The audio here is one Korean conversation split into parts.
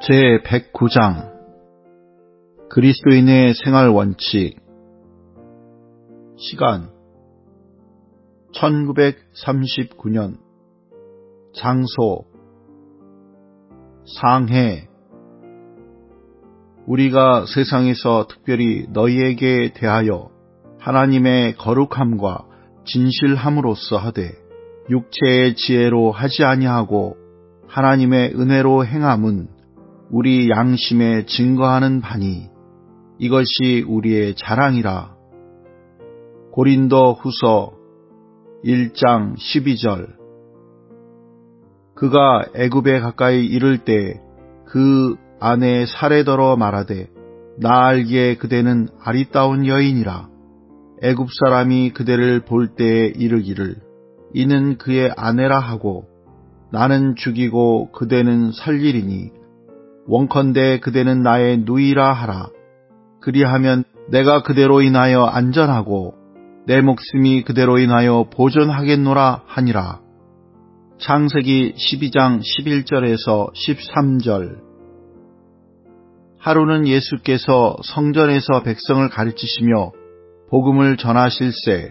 제109장 그리스도인의 생활 원칙. 시간 1939년. 장소 상해. 우리가 세상에서 특별히 너희에게 대하여 하나님의 거룩함과 진실함으로써 하되 육체의 지혜로 하지 아니하고 하나님의 은혜로 행함은 우리 양심에 증거하는 바니 이것이 우리의 자랑이라. 고린도 후서 1장 12절. 그가 애굽에 가까이 이를 때 그 아내 사레더러 말하되 나 알기에 그대는 아리따운 여인이라. 애굽 사람이 그대를 볼 때에 이르기를 이는 그의 아내라 하고 나는 죽이고 그대는 살리리니 원컨대 그대는 나의 누이라 하라. 그리하면 내가 그대로 인하여 안전하고 내 목숨이 그대로 인하여 보존하겠노라 하니라. 창세기 12장 11절에서 13절. 하루는 예수께서 성전에서 백성을 가르치시며 복음을 전하실세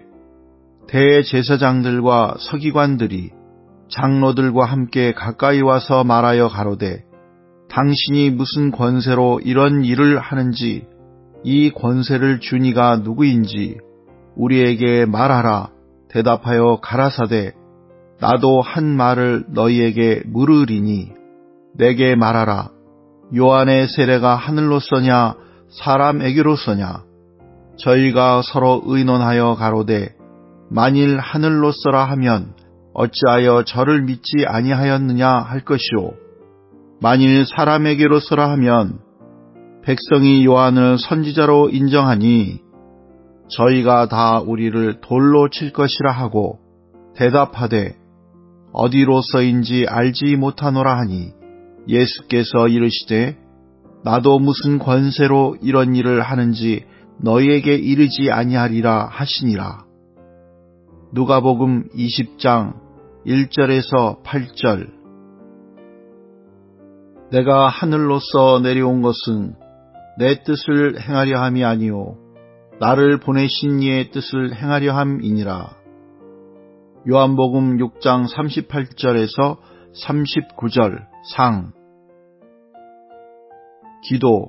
대제사장들과 서기관들이 장로들과 함께 가까이 와서 말하여 가로되 당신이 무슨 권세로 이런 일을 하는지 이 권세를 준 이가 누구인지 우리에게 말하라. 대답하여 가라사대 나도 한 말을 너희에게 물으리니 내게 말하라. 요한의 세례가 하늘로서냐 사람에게로서냐. 저희가 서로 의논하여 가로되 만일 하늘로서라 하면 어찌하여 저를 믿지 아니하였느냐 할 것이요 만일 사람에게로서라 하면 백성이 요한을 선지자로 인정하니 저희가 다 우리를 돌로 칠 것이라 하고 대답하되 어디로서인지 알지 못하노라 하니 예수께서 이르시되 나도 무슨 권세로 이런 일을 하는지 너희에게 이르지 아니하리라 하시니라. 누가복음 20장 1절에서 8절. 내가 하늘로서 내려온 것은 내 뜻을 행하려 함이 아니요 나를 보내신 이의 뜻을 행하려 함이니라. 요한복음 6장 38절에서 39절 상. 기도.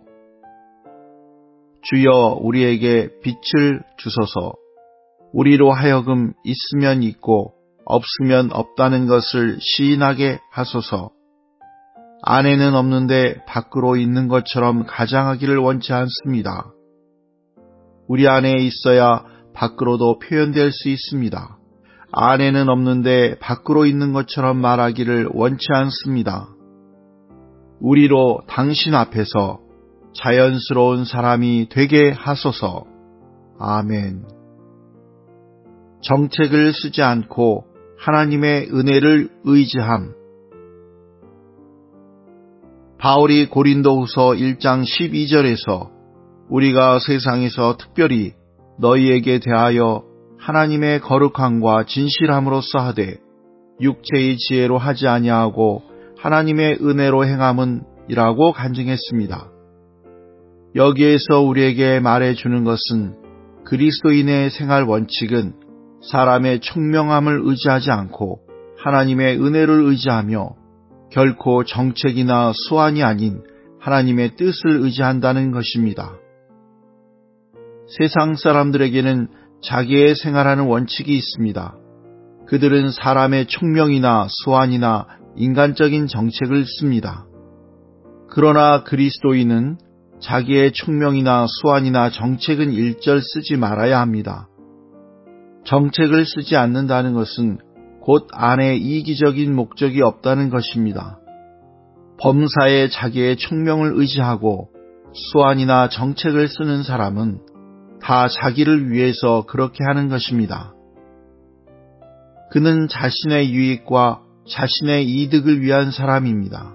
주여 우리에게 빛을 주소서. 우리로 하여금 있으면 있고 없으면 없다는 것을 시인하게 하소서. 안에는 없는데 밖으로 있는 것처럼 가장하기를 원치 않습니다. 우리 안에 있어야 밖으로도 표현될 수 있습니다. 안에는 없는데 밖으로 있는 것처럼 말하기를 원치 않습니다. 우리로 당신 앞에서 자연스러운 사람이 되게 하소서. 아멘. 정책을 쓰지 않고 하나님의 은혜를 의지함. 바울이 고린도후서 1장 12절에서 우리가 세상에서 특별히 너희에게 대하여 하나님의 거룩함과 진실함으로써 하되 육체의 지혜로 하지 아니하고 하나님의 은혜로 행함은 이라고 간증했습니다. 여기에서 우리에게 말해주는 것은 그리스도인의 생활 원칙은 사람의 총명함을 의지하지 않고 하나님의 은혜를 의지하며 결코 정책이나 수완이 아닌 하나님의 뜻을 의지한다는 것입니다. 세상 사람들에게는 자기의 생활하는 원칙이 있습니다. 그들은 사람의 총명이나 수완이나 인간적인 정책을 씁니다. 그러나 그리스도인은 자기의 총명이나 수완이나 정책은 일절 쓰지 말아야 합니다. 정책을 쓰지 않는다는 것은 곧 안에 이기적인 목적이 없다는 것입니다. 범사에 자기의 총명을 의지하고 수완이나 정책을 쓰는 사람은 다 자기를 위해서 그렇게 하는 것입니다. 그는 자신의 유익과 자신의 이득을 위한 사람입니다.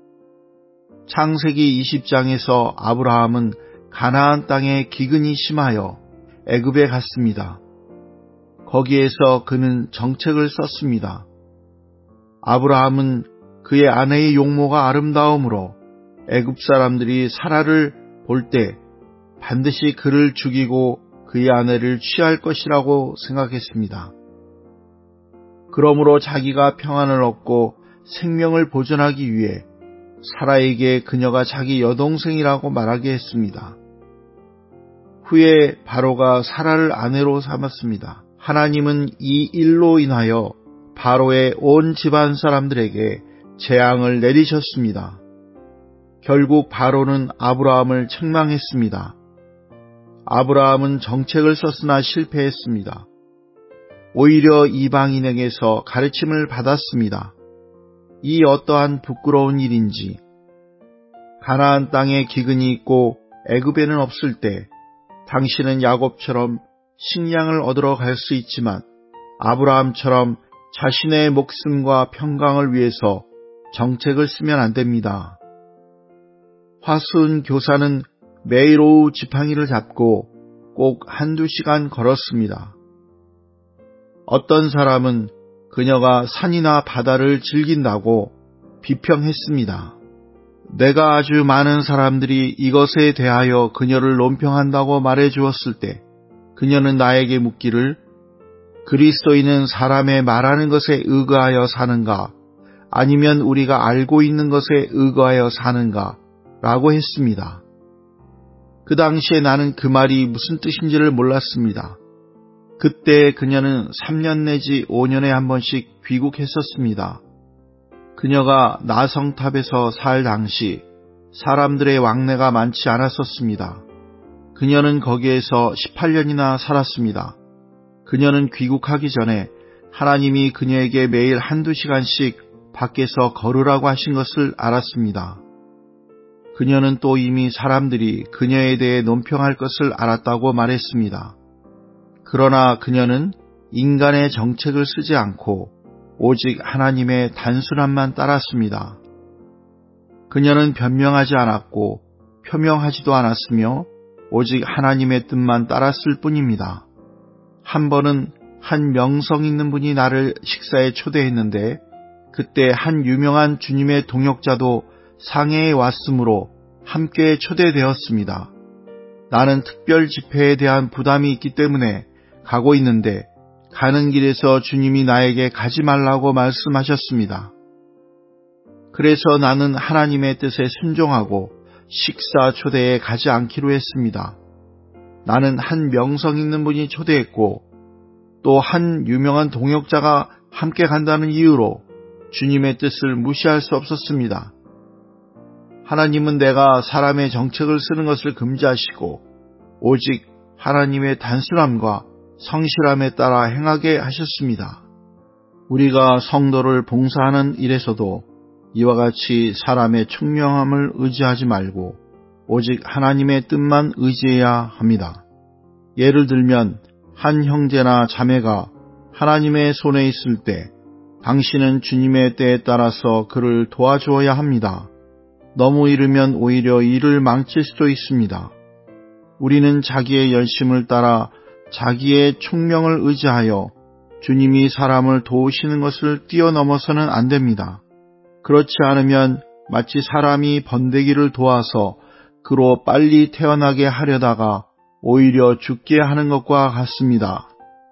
창세기 20장에서 아브라함은 가나안 땅에 기근이 심하여 애굽에 갔습니다. 거기에서 그는 정책을 썼습니다. 아브라함은 그의 아내의 용모가 아름다움으로 애굽 사람들이 사라를 볼 때 반드시 그를 죽이고 그의 아내를 취할 것이라고 생각했습니다. 그러므로 자기가 평안을 얻고 생명을 보존하기 위해 사라에게 그녀가 자기 여동생이라고 말하게 했습니다. 후에 바로가 사라를 아내로 삼았습니다. 하나님은 이 일로 인하여 바로의 온 집안 사람들에게 재앙을 내리셨습니다. 결국 바로는 아브라함을 책망했습니다. 아브라함은 정책을 썼으나 실패했습니다. 오히려 이방인에게서 가르침을 받았습니다. 이 어떠한 부끄러운 일인지. 가나안 땅에 기근이 있고 애굽에는 없을 때 당신은 야곱처럼 식량을 얻으러 갈 수 있지만 아브라함처럼 자신의 목숨과 평강을 위해서 정책을 쓰면 안 됩니다. 화순 교사는 매일 오후 지팡이를 잡고 꼭 한두 시간 걸었습니다. 어떤 사람은 그녀가 산이나 바다를 즐긴다고 비평했습니다. 내가 아주 많은 사람들이 이것에 대하여 그녀를 논평한다고 말해 주었을 때 그녀는 나에게 묻기를 그리스도인은 사람의 말하는 것에 의거하여 사는가 아니면 우리가 알고 있는 것에 의거하여 사는가 라고 했습니다. 그 당시에 나는 그 말이 무슨 뜻인지를 몰랐습니다. 그때 그녀는 3년 내지 5년에 한 번씩 귀국했었습니다. 그녀가 나성탑에서 살 당시 사람들의 왕래가 많지 않았었습니다. 그녀는 거기에서 18년이나 살았습니다. 그녀는 귀국하기 전에 하나님이 그녀에게 매일 한두 시간씩 밖에서 걸으라고 하신 것을 알았습니다. 그녀는 또 이미 사람들이 그녀에 대해 논평할 것을 알았다고 말했습니다. 그러나 그녀는 인간의 정책을 쓰지 않고 오직 하나님의 단순함만 따랐습니다. 그녀는 변명하지 않았고 표명하지도 않았으며 오직 하나님의 뜻만 따랐을 뿐입니다. 한 번은 한 명성 있는 분이 나를 식사에 초대했는데 그때 한 유명한 주님의 동역자도 상해에 왔으므로 함께 초대되었습니다. 나는 특별 집회에 대한 부담이 있기 때문에 가고 있는데 가는 길에서 주님이 나에게 가지 말라고 말씀하셨습니다. 그래서 나는 하나님의 뜻에 순종하고 식사 초대에 가지 않기로 했습니다. 나는 한 명성 있는 분이 초대했고 또 한 유명한 동역자가 함께 간다는 이유로 주님의 뜻을 무시할 수 없었습니다. 하나님은 내가 사람의 정책을 쓰는 것을 금지하시고 오직 하나님의 단순함과 성실함에 따라 행하게 하셨습니다. 우리가 성도를 봉사하는 일에서도 이와 같이 사람의 총명함을 의지하지 말고 오직 하나님의 뜻만 의지해야 합니다. 예를 들면 한 형제나 자매가 하나님의 손에 있을 때 당신은 주님의 때에 따라서 그를 도와주어야 합니다. 너무 이르면 오히려 일을 망칠 수도 있습니다. 우리는 자기의 열심을 따라 자기의 총명을 의지하여 주님이 사람을 도우시는 것을 뛰어넘어서는 안 됩니다. 그렇지 않으면 마치 사람이 번데기를 도와서 그로 빨리 태어나게 하려다가 오히려 죽게 하는 것과 같습니다.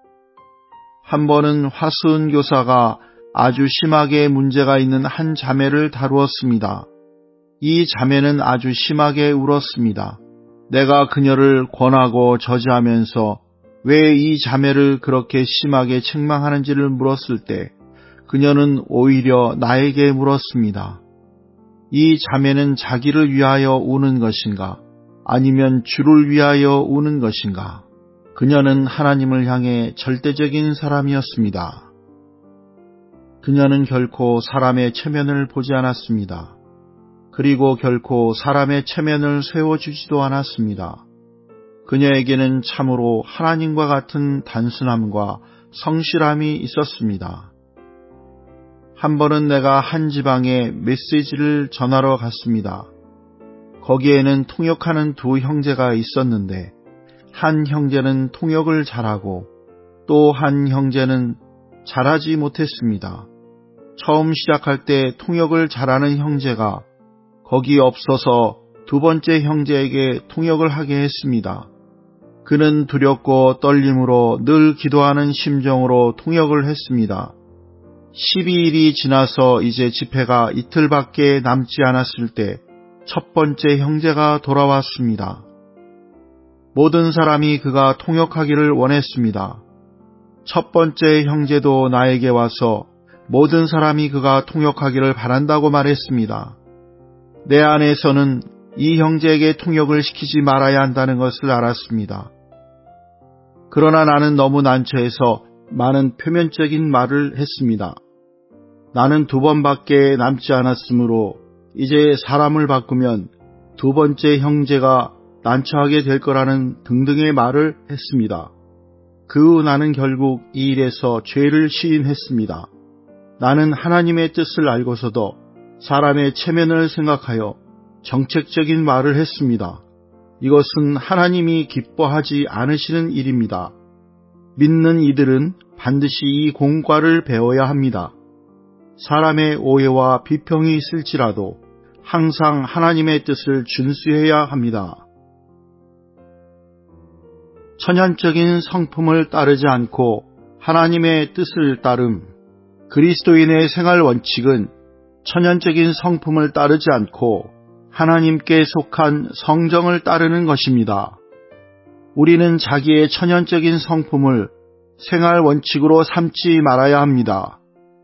한 번은 화수은 교사가 아주 심하게 문제가 있는 한 자매를 다루었습니다. 이 자매는 아주 심하게 울었습니다. 내가 그녀를 권하고 저지하면서 왜 이 자매를 그렇게 심하게 책망하는지를 물었을 때 그녀는 오히려 나에게 물었습니다. 이 자매는 자기를 위하여 우는 것인가? 아니면 주를 위하여 우는 것인가? 그녀는 하나님을 향해 절대적인 사람이었습니다. 그녀는 결코 사람의 체면을 보지 않았습니다. 그리고 결코 사람의 체면을 세워주지도 않았습니다. 그녀에게는 참으로 하나님과 같은 단순함과 성실함이 있었습니다. 한 번은 내가 한 지방에 메시지를 전하러 갔습니다. 거기에는 통역하는 두 형제가 있었는데 한 형제는 통역을 잘하고 또 한 형제는 잘하지 못했습니다. 처음 시작할 때 통역을 잘하는 형제가 거기 없어서 두 번째 형제에게 통역을 하게 했습니다. 그는 두렵고 떨림으로 늘 기도하는 심정으로 통역을 했습니다. 12일이 지나서 이제 집회가 이틀밖에 남지 않았을 때 첫 번째 형제가 돌아왔습니다. 모든 사람이 그가 통역하기를 원했습니다. 첫 번째 형제도 나에게 와서 모든 사람이 그가 통역하기를 바란다고 말했습니다. 내 안에서는 이 형제에게 통역을 시키지 말아야 한다는 것을 알았습니다. 그러나 나는 너무 난처해서 많은 표면적인 말을 했습니다. 나는 2번밖에 남지 않았으므로 이제 사람을 바꾸면 두 번째 형제가 난처하게 될 거라는 등등의 말을 했습니다. 그 후 나는 결국 이 일에서 죄를 시인했습니다. 나는 하나님의 뜻을 알고서도 사람의 체면을 생각하여 정책적인 말을 했습니다. 이것은 하나님이 기뻐하지 않으시는 일입니다. 믿는 이들은 반드시 이 공과를 배워야 합니다. 사람의 오해와 비평이 있을지라도 항상 하나님의 뜻을 준수해야 합니다. 천연적인 성품을 따르지 않고 하나님의 뜻을 따름. 그리스도인의 생활 원칙은 천연적인 성품을 따르지 않고 하나님께 속한 성정을 따르는 것입니다. 우리는 자기의 천연적인 성품을 생활 원칙으로 삼지 말아야 합니다.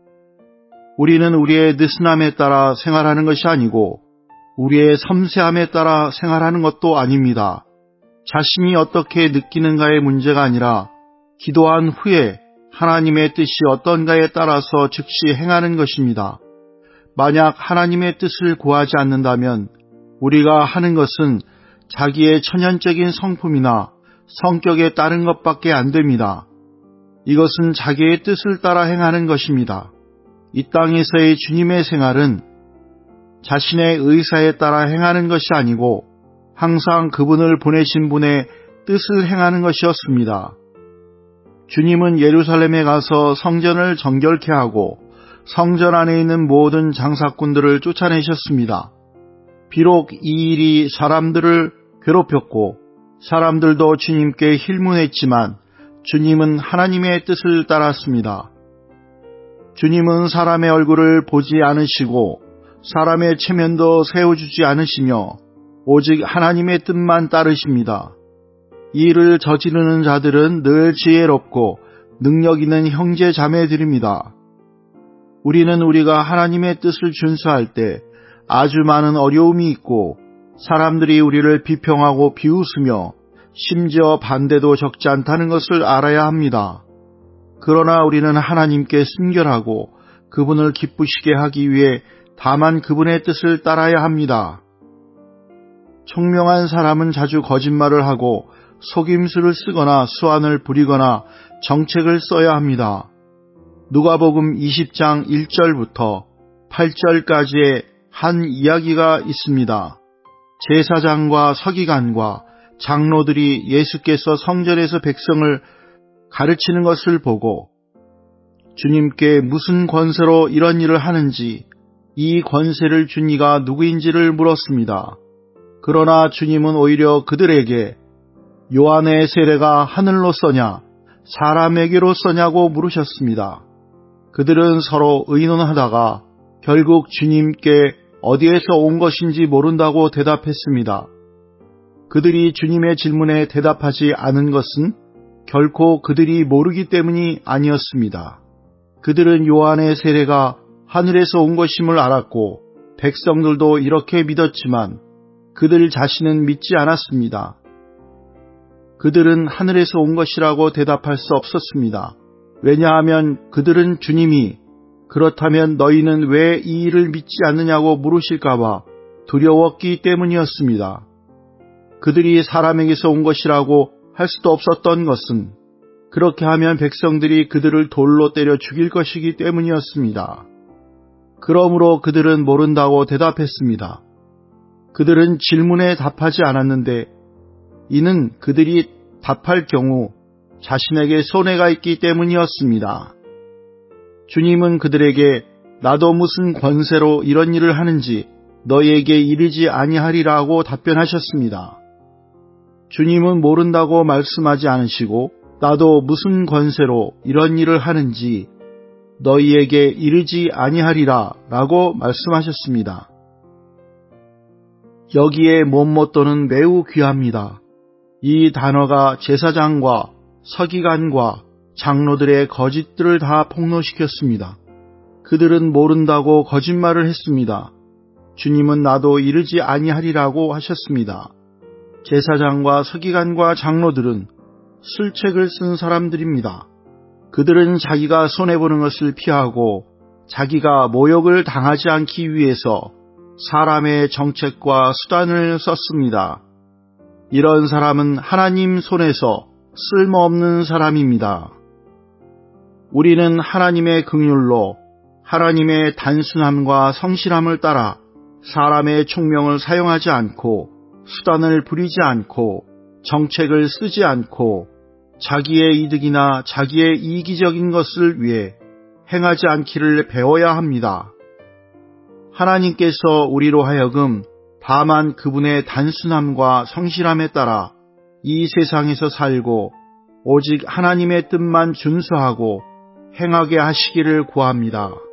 우리는 우리의 느슨함에 따라 생활하는 것이 아니고 우리의 섬세함에 따라 생활하는 것도 아닙니다. 자신이 어떻게 느끼는가의 문제가 아니라 기도한 후에 하나님의 뜻이 어떤가에 따라서 즉시 행하는 것입니다. 만약 하나님의 뜻을 구하지 않는다면 우리가 하는 것은 자기의 천연적인 성품이나 성격에 따른 것밖에 안 됩니다. 이것은 자기의 뜻을 따라 행하는 것입니다. 이 땅에서의 주님의 생활은 자신의 의사에 따라 행하는 것이 아니고 항상 그분을 보내신 분의 뜻을 행하는 것이었습니다. 주님은 예루살렘에 가서 성전을 정결케 하고 성전 안에 있는 모든 장사꾼들을 쫓아내셨습니다. 비록 이 일이 사람들을 괴롭혔고 사람들도 주님께 힐문했지만 주님은 하나님의 뜻을 따랐습니다. 주님은 사람의 얼굴을 보지 않으시고 사람의 체면도 세워주지 않으시며 오직 하나님의 뜻만 따르십니다. 이 일을 저지르는 자들은 늘 지혜롭고 능력 있는 형제 자매들입니다. 우리는 우리가 하나님의 뜻을 준수할 때 아주 많은 어려움이 있고 사람들이 우리를 비평하고 비웃으며 심지어 반대도 적지 않다는 것을 알아야 합니다. 그러나 우리는 하나님께 순결하고 그분을 기쁘시게 하기 위해 다만 그분의 뜻을 따라야 합니다. 총명한 사람은 자주 거짓말을 하고 속임수를 쓰거나 수완을 부리거나 정책을 써야 합니다. 누가복음 20장 1절부터 8절까지의 한 이야기가 있습니다. 제사장과 서기관과 장로들이 예수께서 성전에서 백성을 가르치는 것을 보고 주님께 무슨 권세로 이런 일을 하는지 이 권세를 준 이가 누구인지를 물었습니다. 그러나 주님은 오히려 그들에게 요한의 세례가 하늘로 쏘냐 사람에게로 쏘냐고 물으셨습니다. 그들은 서로 의논하다가 결국 주님께 어디에서 온 것인지 모른다고 대답했습니다. 그들이 주님의 질문에 대답하지 않은 것은 결코 그들이 모르기 때문이 아니었습니다. 그들은 요한의 세례가 하늘에서 온 것임을 알았고 백성들도 이렇게 믿었지만 그들 자신은 믿지 않았습니다. 그들은 하늘에서 온 것이라고 대답할 수 없었습니다. 왜냐하면 그들은 주님이 그렇다면 너희는 왜 이 일을 믿지 않느냐고 물으실까봐 두려웠기 때문이었습니다. 그들이 사람에게서 온 것이라고 할 수도 없었던 것은 그렇게 하면 백성들이 그들을 돌로 때려 죽일 것이기 때문이었습니다. 그러므로 그들은 모른다고 대답했습니다. 그들은 질문에 답하지 않았는데 이는 그들이 답할 경우 자신에게 손해가 있기 때문이었습니다. 주님은 그들에게 나도 무슨 권세로 이런 일을 하는지 너희에게 이르지 아니하리라고 답변하셨습니다. 주님은 모른다고 말씀하지 않으시고 나도 무슨 권세로 이런 일을 하는지 너희에게 이르지 아니하리라 라고 말씀하셨습니다. 여기에 못못도는 매우 귀합니다. 이 단어가 제사장과 서기관과 장로들의 거짓들을 다 폭로시켰습니다. 그들은 모른다고 거짓말을 했습니다. 주님은 나도 이르지 아니하리라고 하셨습니다. 제사장과 서기관과 장로들은 술책을 쓴 사람들입니다. 그들은 자기가 손해보는 것을 피하고 자기가 모욕을 당하지 않기 위해서 사람의 정책과 수단을 썼습니다. 이런 사람은 하나님 손에서 쓸모없는 사람입니다. 우리는 하나님의 긍휼로 하나님의 단순함과 성실함을 따라 사람의 총명을 사용하지 않고 수단을 부리지 않고 정책을 쓰지 않고 자기의 이득이나 자기의 이기적인 것을 위해 행하지 않기를 배워야 합니다. 하나님께서 우리로 하여금 다만 그분의 단순함과 성실함에 따라 이 세상에서 살고 오직 하나님의 뜻만 준수하고 행하게 하시기를 구합니다.